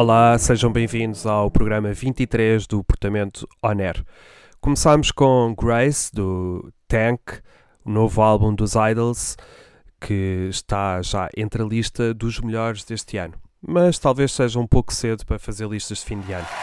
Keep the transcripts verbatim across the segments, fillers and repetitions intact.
Olá, sejam bem-vindos ao programa vinte e três do Portamento On Air. Começámos com Grace, do Tank, o novo álbum dos Idols, que está já entre a lista dos melhores deste ano. Mas talvez seja um pouco cedo para fazer listas de fim de ano.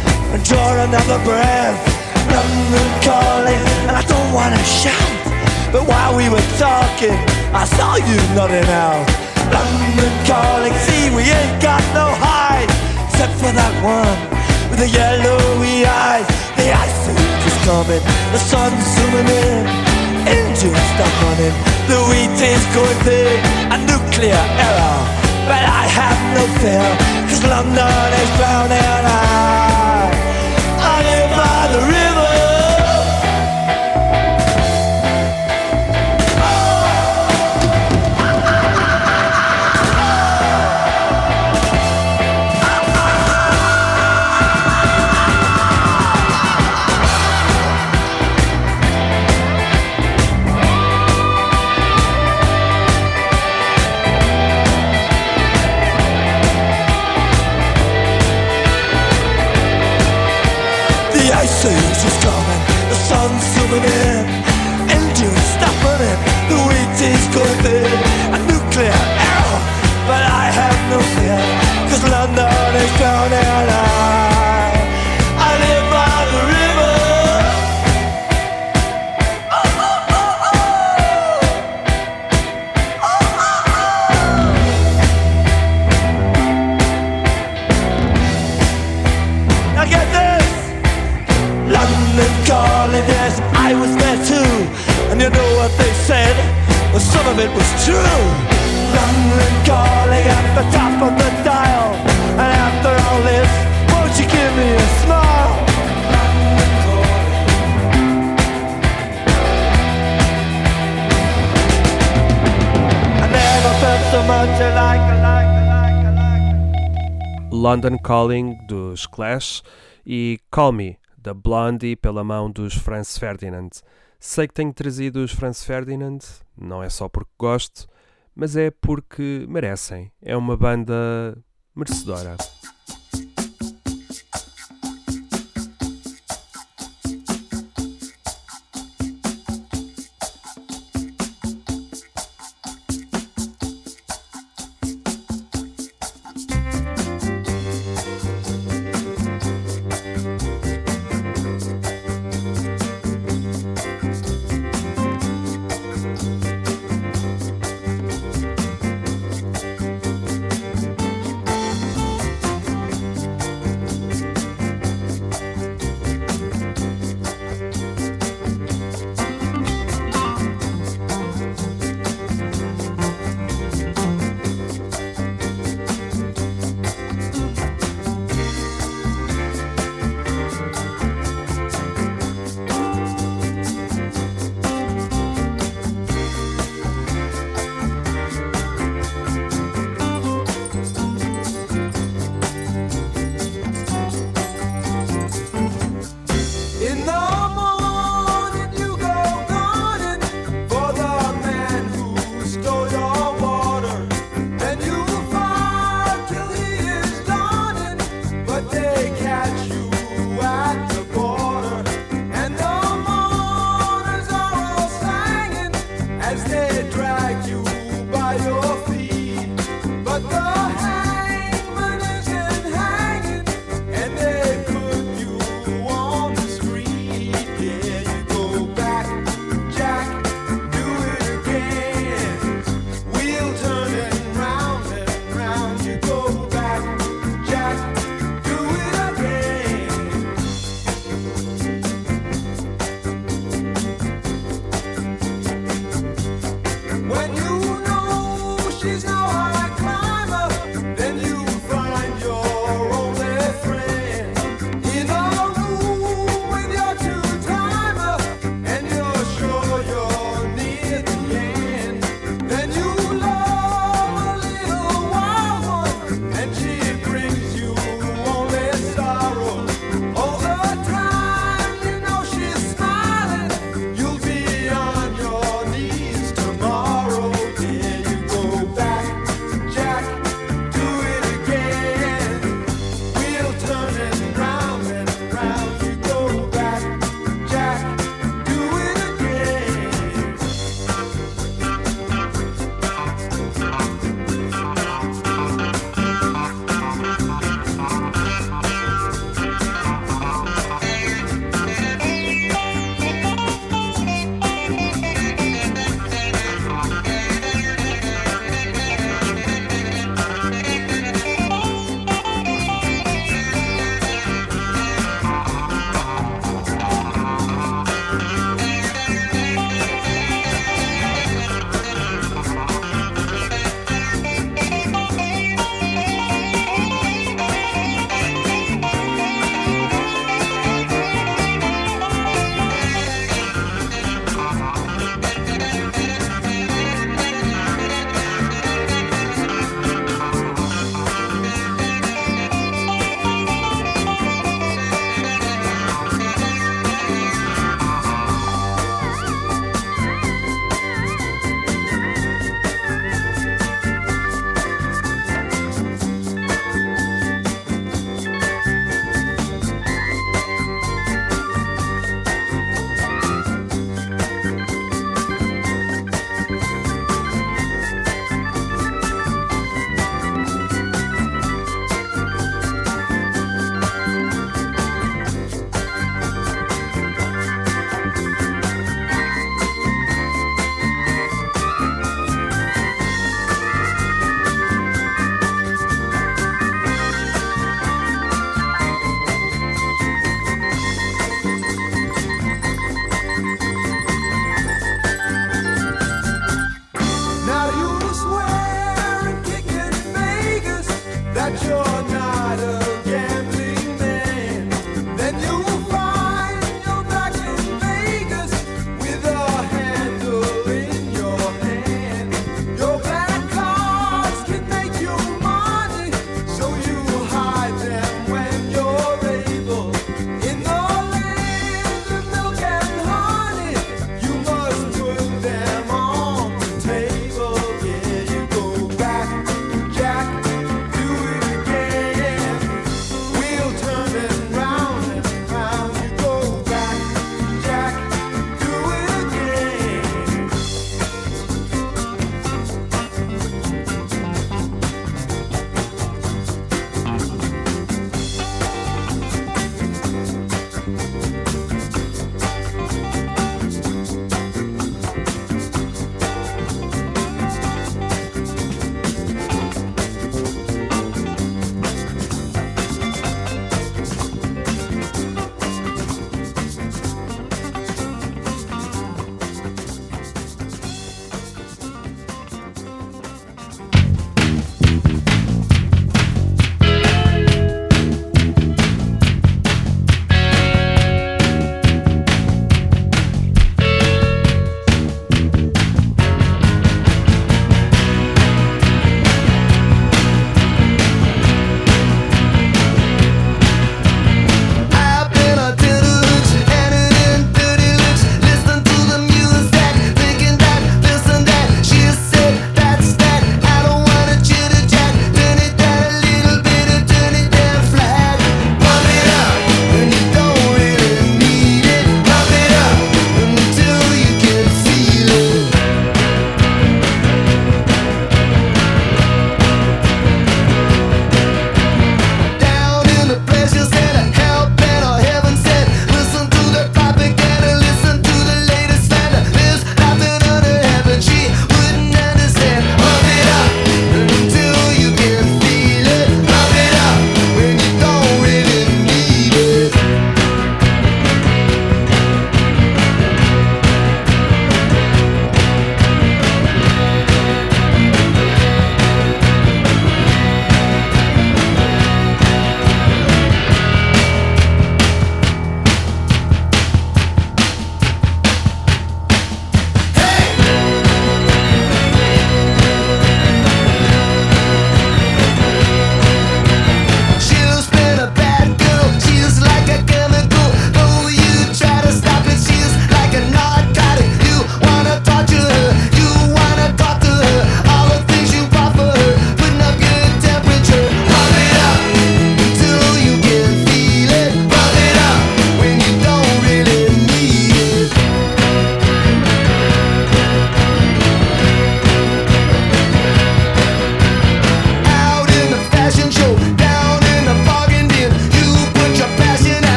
Another breath, London calling, and I don't wanna shout, But while we were talking, I saw you nodding out. London calling, see we ain't got no hide, except for that one with the yellowy eyes. The ice age is coming, the sun's zooming in, engines stop running, the wheat is going big, a nuclear error. But I have no fear, cause London is drowning. I, I live by the river. The ice age is coming, the sun's zooming in, engines stop running, the wheat is going thin, a nuclear error, but I have no fear, cause London is drowning. I, I live by the river. Oh, oh, oh, oh. Oh, oh, oh. Now get this. London calling, yes, I was there too. And you know what they said? Well, some of it was true. London calling at the top of the dial. And after all this, won't you give me a smile? London calling. I never felt so much alike, alike, alike, alike. London Calling, dos Clash, e Call Me, da Blondie, pela mão dos Franz Ferdinand. Sei que tenho trazido os Franz Ferdinand, não é só porque gosto, mas é porque merecem. É uma banda merecedora.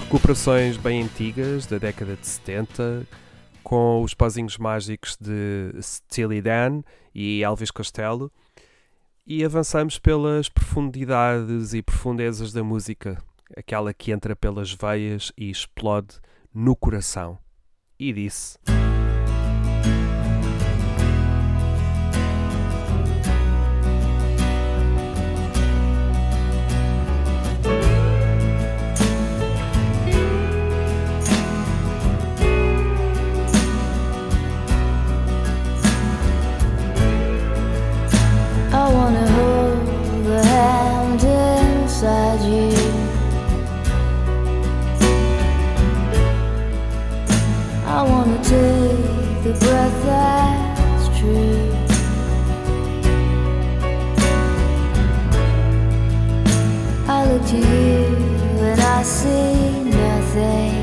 recuperações bem antigas da década de setenta, com os pauzinhos mágicos de Steely Dan e Elvis Costello, e avançamos pelas profundidades e profundezas da música, aquela que entra pelas veias e explode no coração. E disse... I wanna hold the hand inside you. I wanna take the breath that's true. I look to you and I see nothing.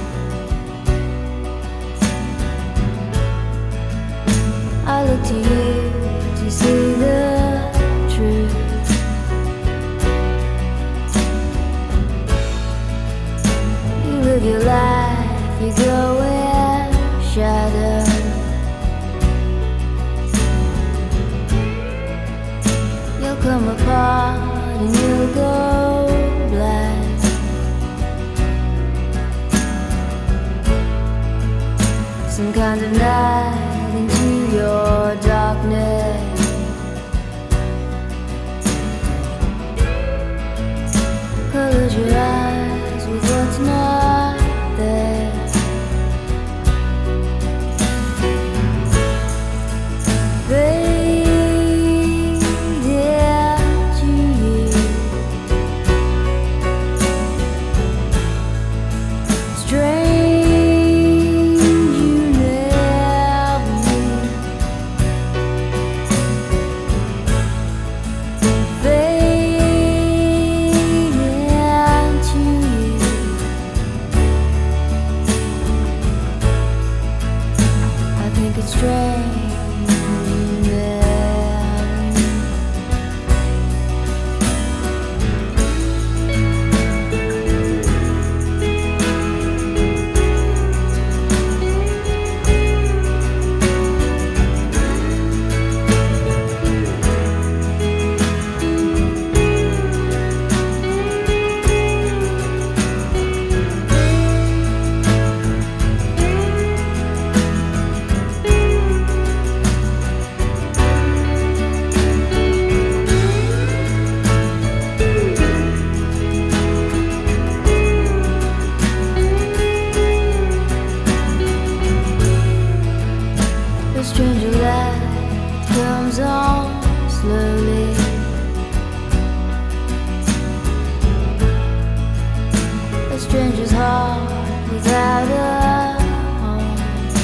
I look to you to see the truth. You live your life, you go in shadow. You'll come apart and you'll go black. Some kind of night into your darkness. Close your eyes with what's not there. Fade into you. Strange you never knew. stranger's heart without a home.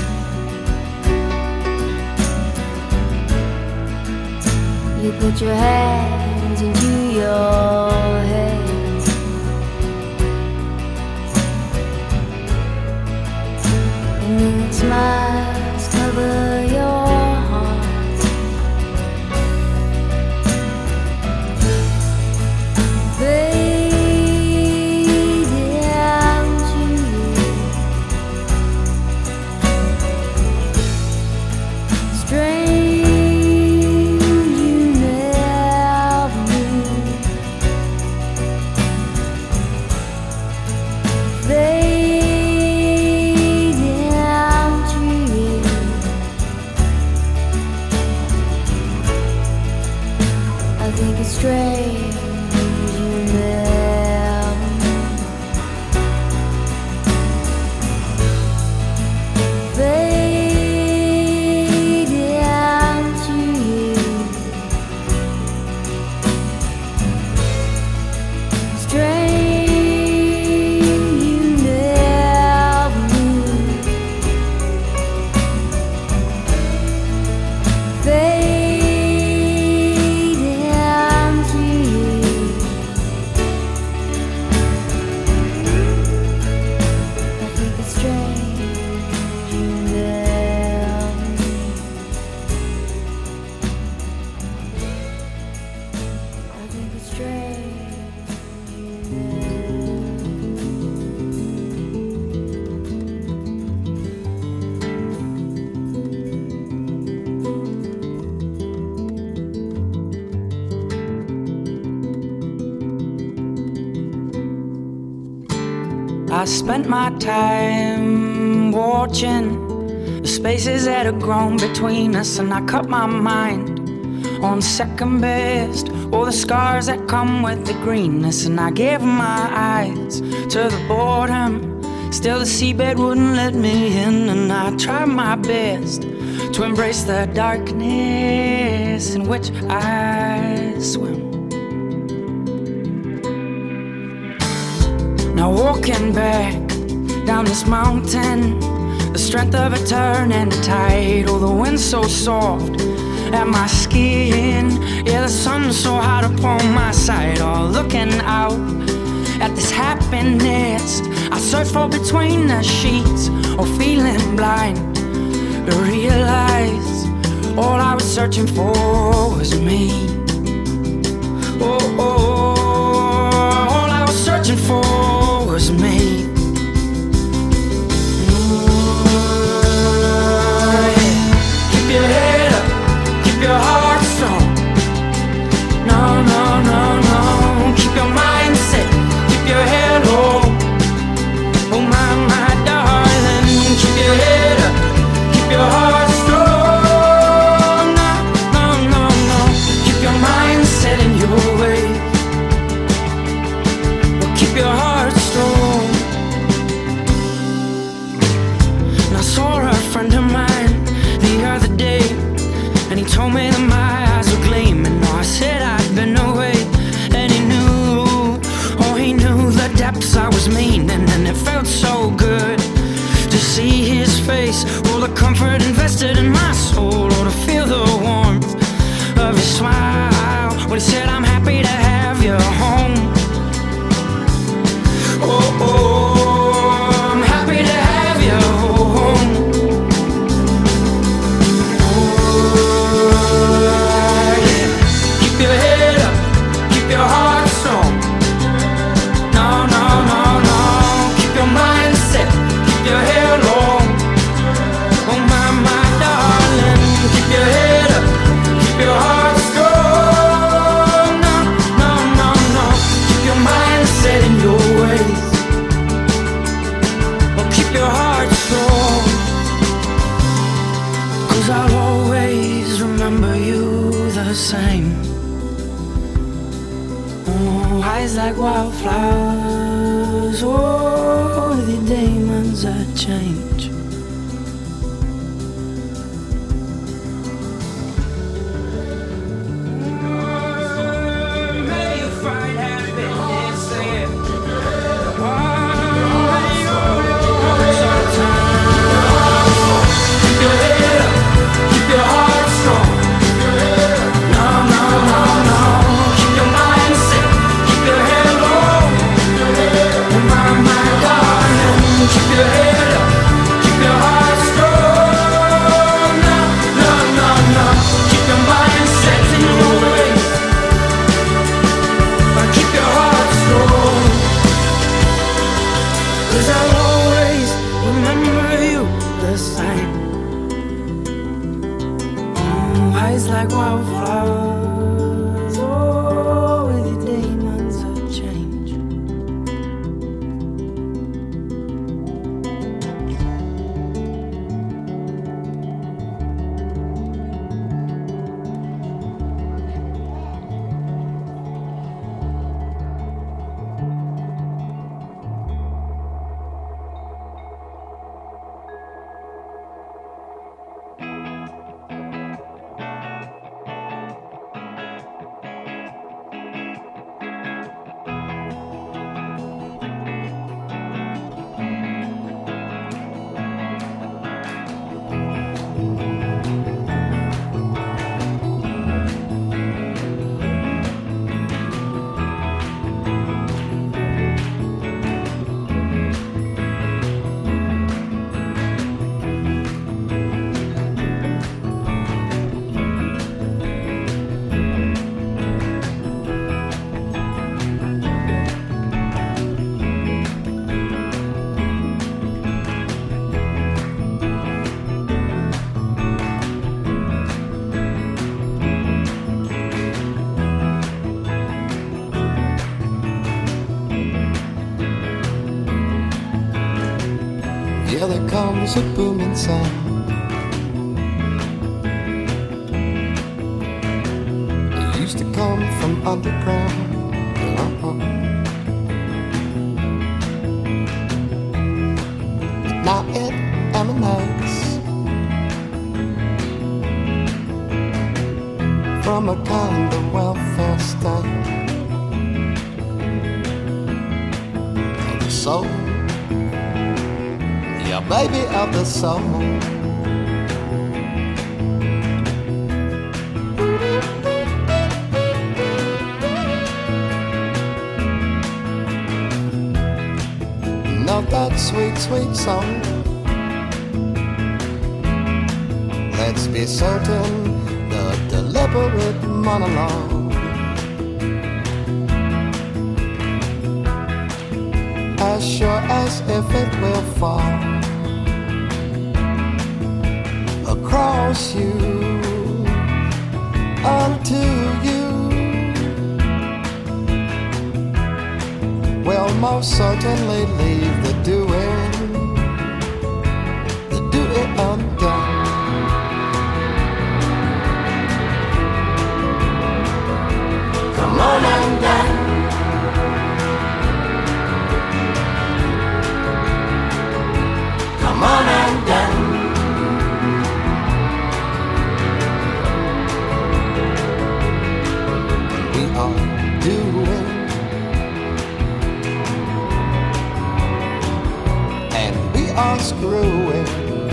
You put your hands into your head, and then smiles cover your heart. I spent my time watching the spaces that had grown between us, and I cut my mind on second best, all the scars that come with the greenness. And I gave my eyes to the boredom, still the seabed wouldn't let me in. And I tried my best to embrace the darkness in which I swim. Now walking back down this mountain, the strength of a turning tide. Oh, the wind's so soft at my skin, yeah, the sun's so hot upon my side. Oh, looking out at this happiness I search for between the sheets, or oh, feeling blind to realize all I was searching for was me. Oh, oh, all I was searching for was me. Keep your head up, keep your heart strong. No, no, no, no. Keep your mind set, keep your head low. Oh my, my darling, keep your head up, keep your heart strong. No, no, no, no. Keep your mind set in your way. Well, keep your heart strong. And I saw a friend of mine the other day, and he told me that my eyes were gleaming. Oh, I said I'd been away, and he knew, oh, he knew the depths I was meaning. And it felt so good to see his face, all the comfort invested in my soul, or to feel the warmth of his smile when he said, I'm happy to have you home. Oh, oh, I'm happy to have you home. Keep your head up, keep your heart strong. No, no, no, no. Keep your mind set, keep your hair long. Oh my, my darling, keep your head up, keep your heart strong. No, no, no, no. Keep your mind set in your ways. Oh, keep your heart strong. 'Cause I'll always remember you the same. Oh, eyes like wildflowers, oh, the demons that change. May you find happiness there. Keep your head up, keep your heart strong. No, no, no, no. Keep your mind set, keep your head low. Oh my, my darling, keep your head up, keep Here there comes a booming sound. It used to come from underground. Uh-huh. Now it emanates from a kind of welfare state. Of the soul, yeah, baby, of the soul. Know that sweet, sweet song. Let's be certain, the deliberate monologue, as sure as if it will fall across you, unto you, will most certainly leave the doing, the doing undone. Come on and dance. Come on and dance. We are doing, and we are screwing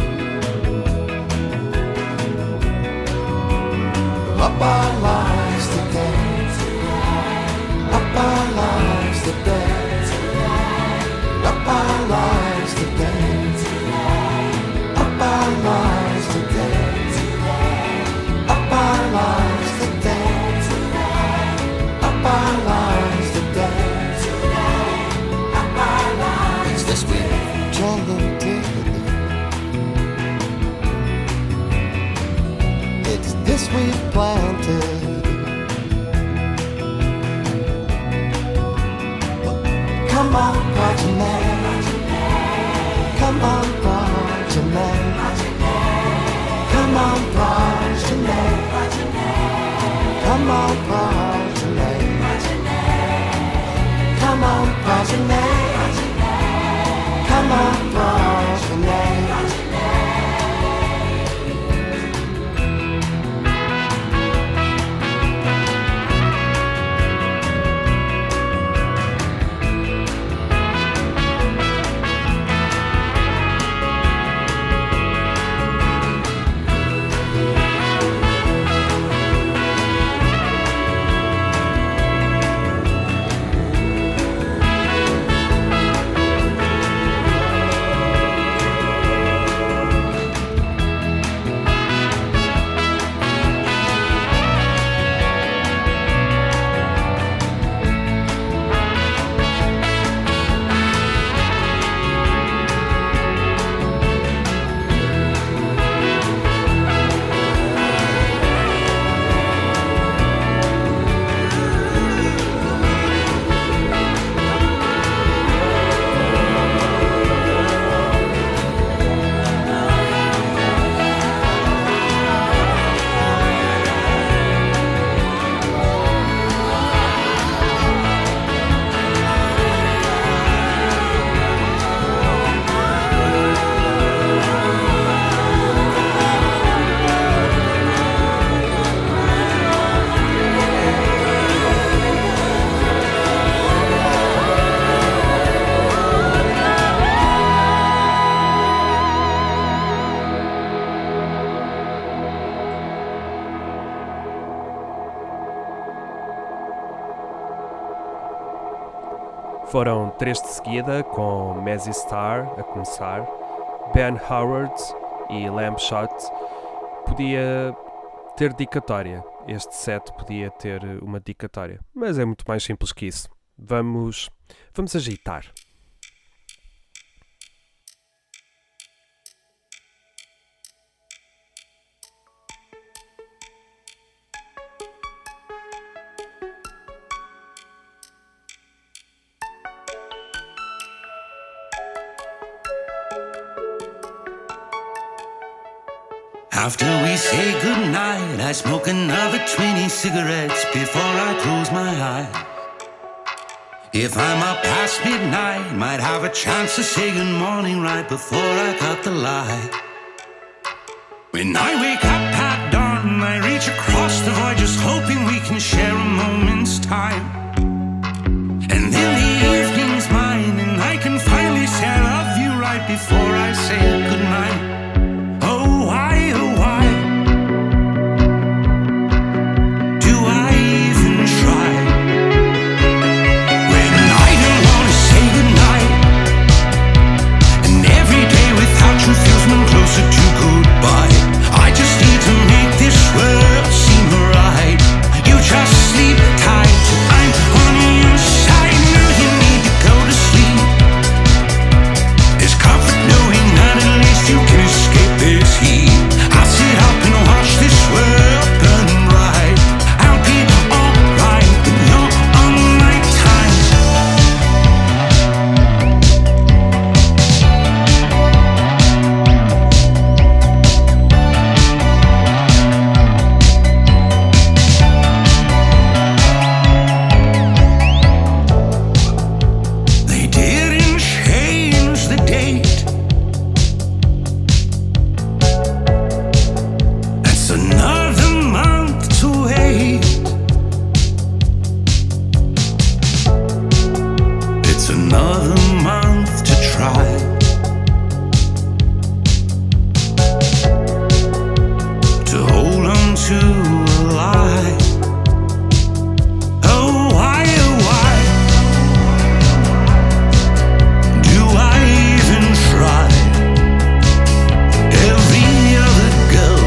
up our lives today. Up our lives today. Up our lives today. Up our lives today. Up our lives today. Up our lives today. Up our lives. It's this we've talented. It's this we've planted. Come on, progeny. Come on, progeny. Come on, progeny. Come on, progeny. Come on, progeny. Come on, progeny. Foram três de seguida, com Mazzy Star a começar, Ben Howard e Lamb Shot. Podia ter dedicatória, este set podia ter uma dedicatória, mas é muito mais simples que isso. Vamos, vamos agitar. After we say goodnight, I smoke another twenty cigarettes before I close my eyes. If I'm up past midnight, might have a chance to say good morning right before I cut the light. When I wake up at dawn, I reach across the void, just hoping we can share a moment's time. And then the evening's mine, and I can finally say I love you right before I say goodnight. Oh, why, oh, why do I even try? When I don't want to say goodnight, and every day without you feels one closer to goodbye. I just need to make this world seem right. You just sleep tight, I'm on your side. Now you need to go to sleep. There's comfort knowing that at least you can escape this heat. I'll sit up and watch this world burn bright. I'll be alright when you're on my time. They didn't change the date. That's another month to wait. It's another month to try to hold on to a lie. Oh, why, oh, why do I even try? Every other girl,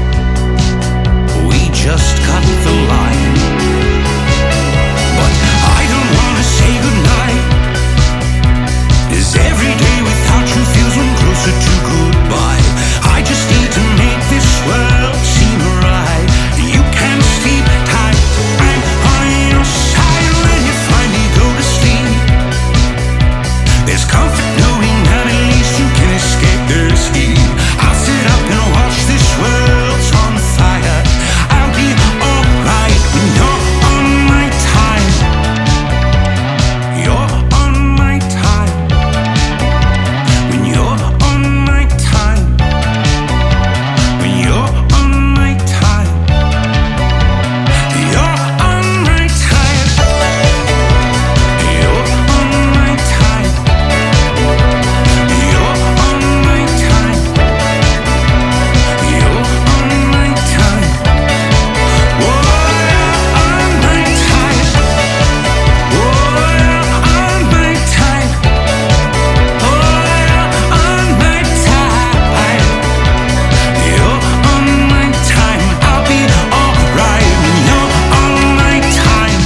we just cut the line. But I don't wanna say goodnight, 'cause every day without you feels one closer to goodbye. I just need to make this world seem right. You can sleep tight, I'm on your side. When you finally go to sleep, there's comfort knowing that at least you can escape this heat. I'll sit up and watch this world's on fire. I'll be alright when you're on my time. You're on my time. When you're on my time. When you're on my time. You're on my time. You're on my time. You're on my time. You're on my time. Whoa, you're on my time. Whoa, you're on my time. Oh, you're on my time. You're on my time. I'll be alright when you're on my time.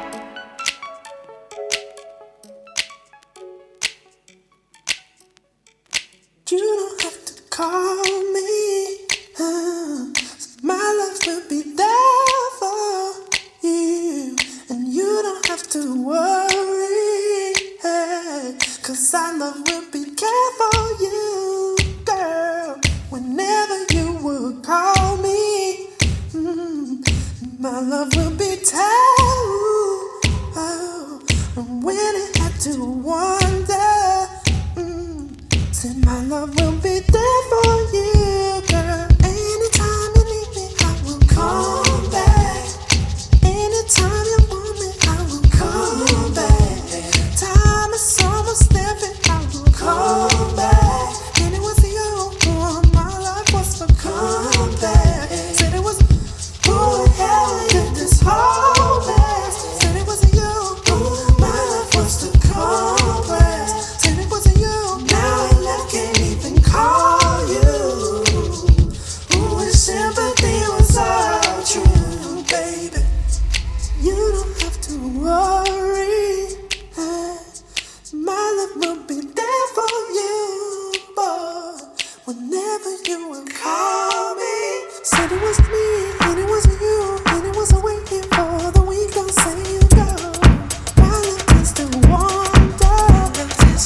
You don't have to call me. uh, My love will be there for you. And you don't have to worry. Hey, 'cause our love will be there for you, girl. Whenever you would call me, mm, my love will be there. Oh, and when it had to wonder, mm, said my love will be there for you, girl. Anytime you need me, I will come back. Anytime you want me, I will come back. Time is almost there, I will come back. And it was you who all my life was to come back. Said it was who the hell did this whole mess. Said it was you who my life was to come back. Said it was you. Now I can't even call you. Who is sympathy was all true, baby. You don't have to worry. Hey, my love will be there for you, boy. Whenever you will call me. Said it was me, and it was you, and it was waiting for the week don't say you go. My love is to wonder.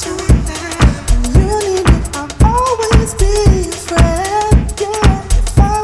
When you need me, I'll always be a friend. Yeah, if I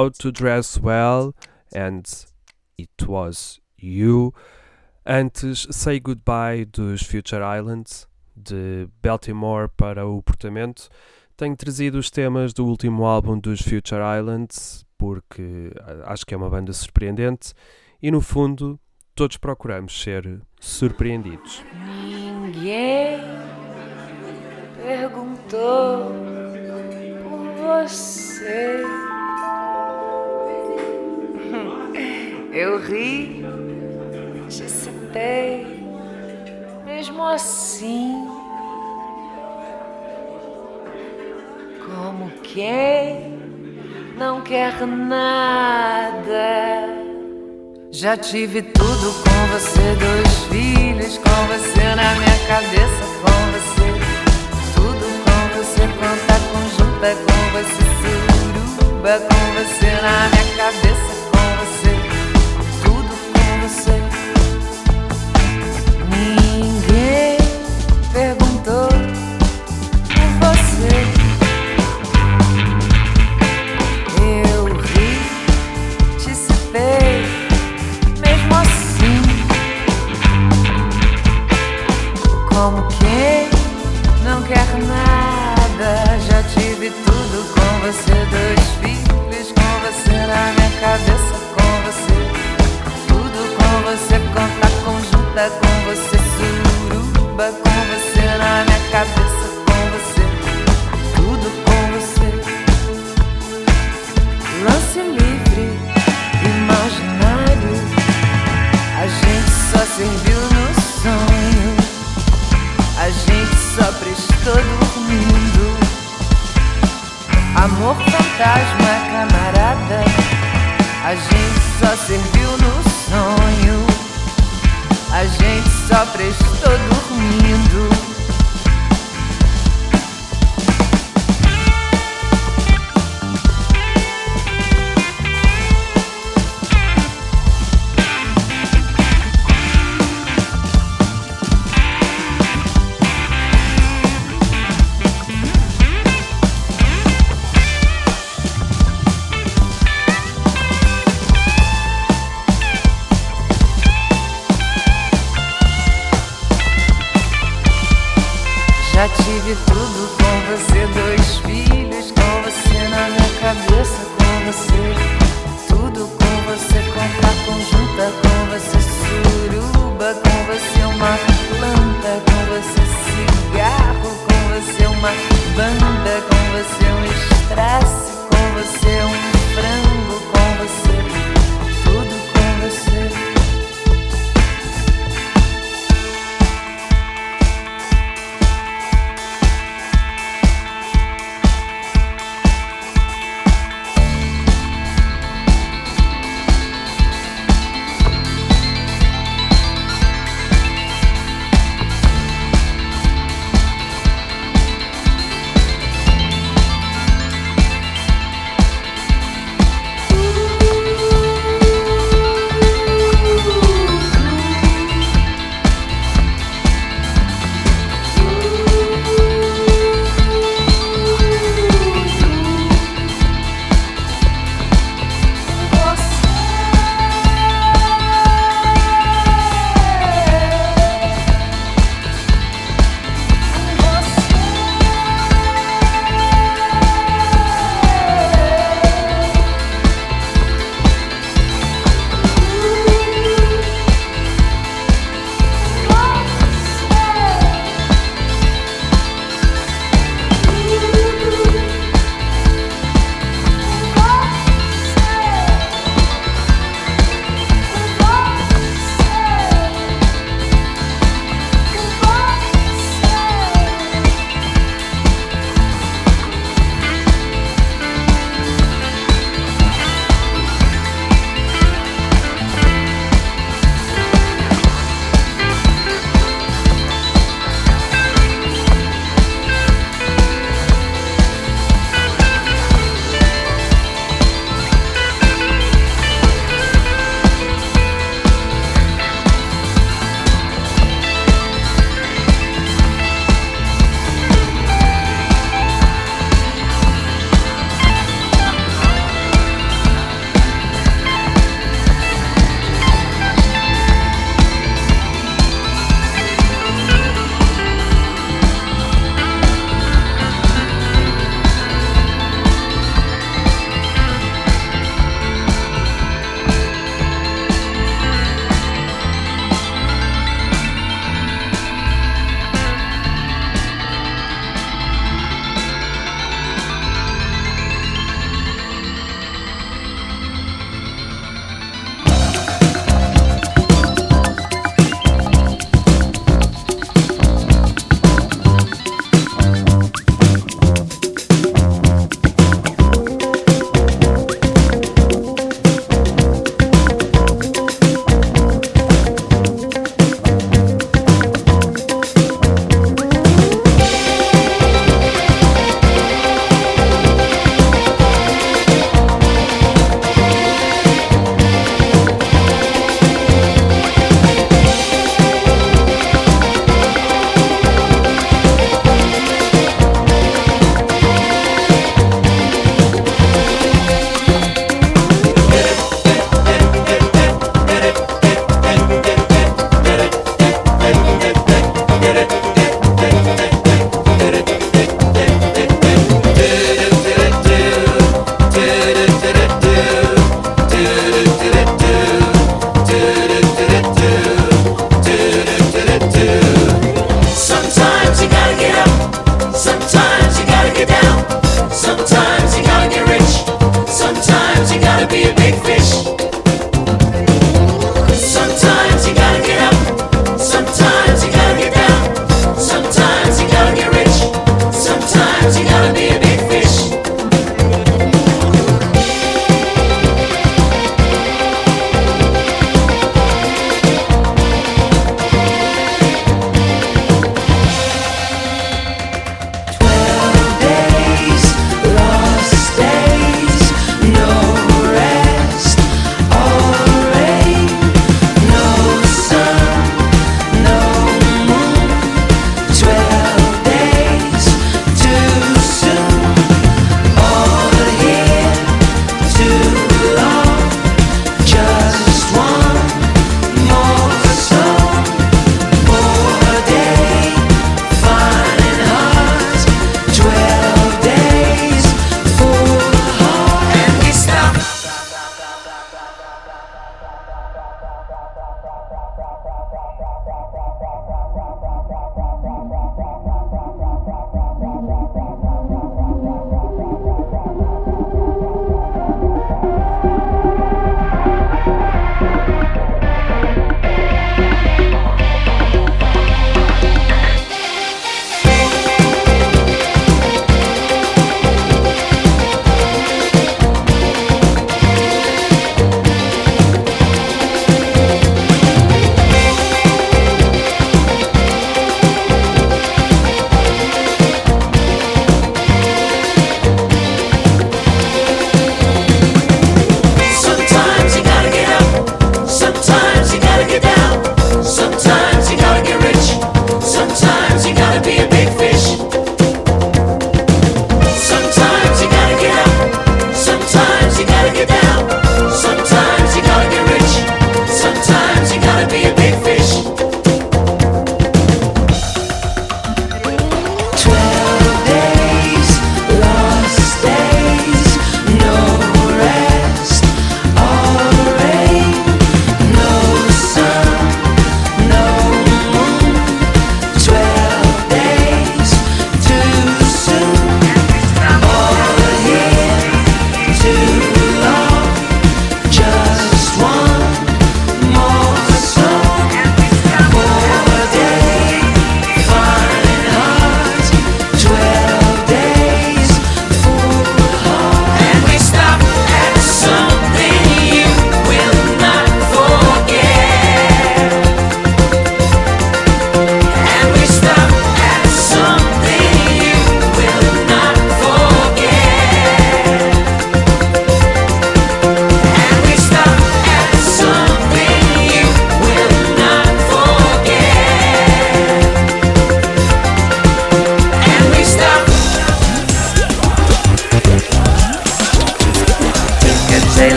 How to Dress Well and It Was You. Antes, Say Goodbye dos Future Islands, de Baltimore para o Portamento. Tenho trazido os temas do último álbum dos Future Islands porque acho que é uma banda surpreendente e, no fundo, todos procuramos ser surpreendidos. Ninguém perguntou por você. Eu ri, te citei, mesmo assim. Como quem não quer nada. Já tive tudo com você, dois filhos com você na minha cabeça, com você. Tudo com você, conta conjunta com você, suruba com você na minha cabeça, com você. Tudo com você. Ninguém perguntou por você. Como quem não quer nada. Já tive tudo com você, dois filhos com você na minha cabeça, com você. Tudo com você, conta conjunta com você, suruba com você na minha cabeça, com você. Tudo com você. Lance livre, imaginário. A gente só serviu no sonho. A gente só prestou dormindo. Amor fantasma, camarada. A gente só serviu no sonho. A gente só prestou dormindo. Já tive tudo com você, dois filhos com você na minha cabeça, com você. Tudo com você, conta conjunta com você, suruba com você, uma planta com você, cigarro com você, uma banda com você, um estresse com você, um frango com você. Tudo com você.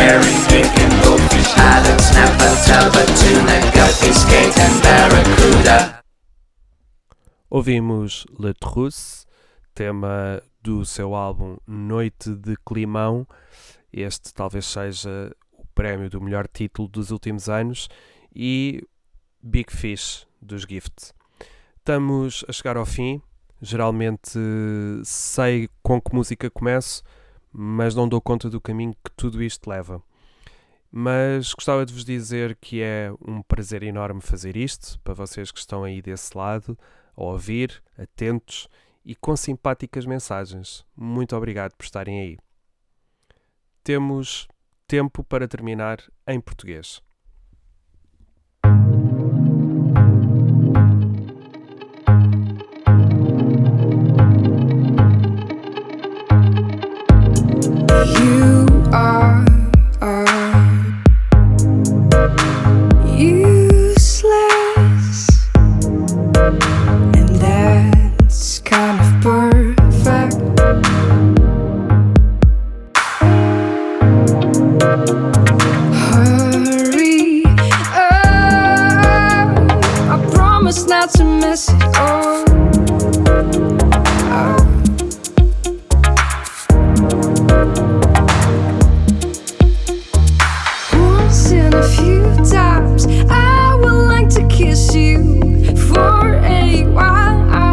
herring, drinking goldfish, haddock, snapper, talbot, tuna, guppy, skate and barracuda. Ouvimos Le Trousse, tema do seu álbum Noite de Climão. Este talvez seja o prémio do melhor título dos últimos anos, e Big Fish dos Gift. Estamos a chegar ao fim. Geralmente sei com que música começo, mas não dou conta do caminho que tudo isto leva. Mas gostava de vos dizer que é um prazer enorme fazer isto, para vocês que estão aí desse lado, a ouvir, atentos e com simpáticas mensagens. Muito obrigado por estarem aí. Temos tempo para terminar em português. You are, are useless, and that's kind of perfect. Hurry up, I promise not to mess it up. Uh, Once in a few times, I would like to kiss you for a while.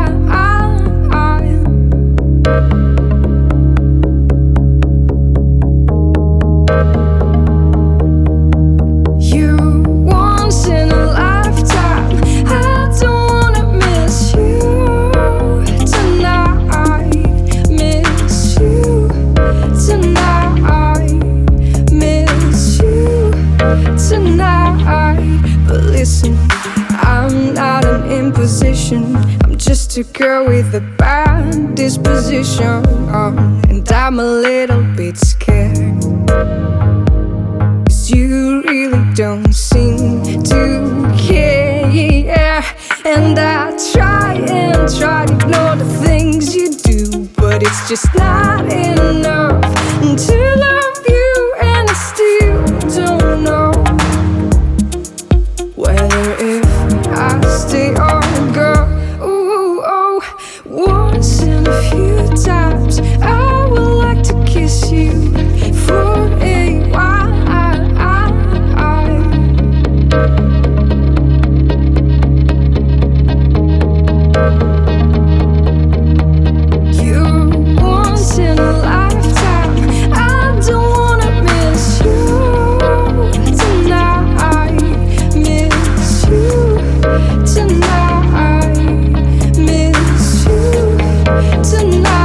You once in a lifetime, I don't wanna miss you tonight, miss you tonight, miss you tonight. But listen, I'm not an imposition, I'm just a girl with a bad disposition, oh, and I'm a little bit scared, 'cause you really don't seem to care. And I try and try to ignore the things you do, but it's just not enough to love you, and I still don't know whether if I stay or go. Ooh, oh, once in a few times, I would like to kiss you for a while. You once in a lifetime, I don't wanna miss you tonight, miss you tonight, miss you tonight.